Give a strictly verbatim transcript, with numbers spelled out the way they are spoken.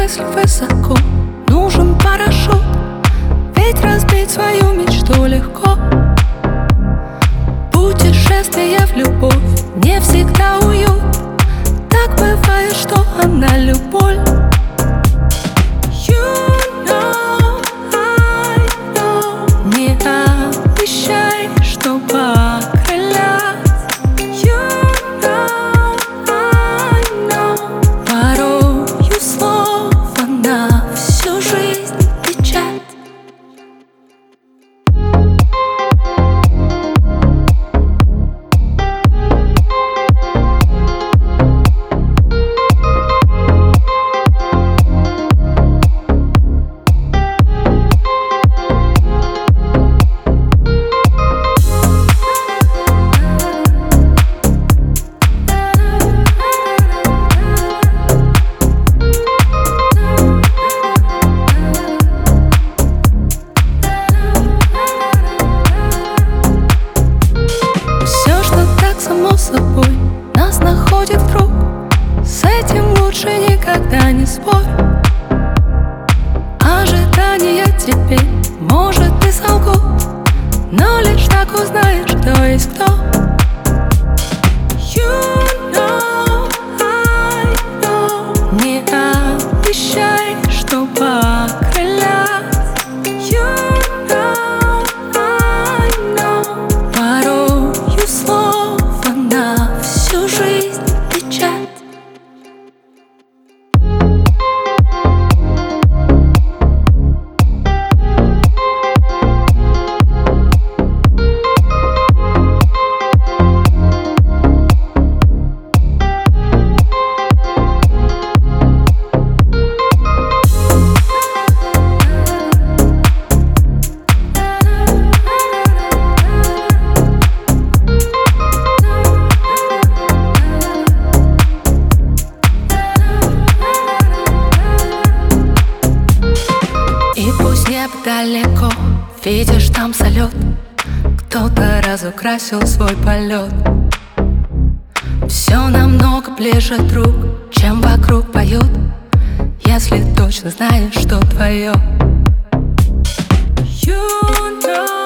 мысль высоко, нужен парашют, ведь разбить свою мечту легко. Путешествие в любовь не всегда уют, так бывает, что она любовь. Собой нас находит круг, с этим лучше никогда не спорь. Ожидания теперь, может, и солгут, но лишь так узнаешь, кто есть кто. You know, I know. Не обещай, что покрылят. You know, I know. Порою слово на всю жизнь печать. Далеко, видишь там салют, кто-то разукрасил свой полет. Все намного ближе, друг, чем вокруг поют, если точно знаешь, что твое. You know.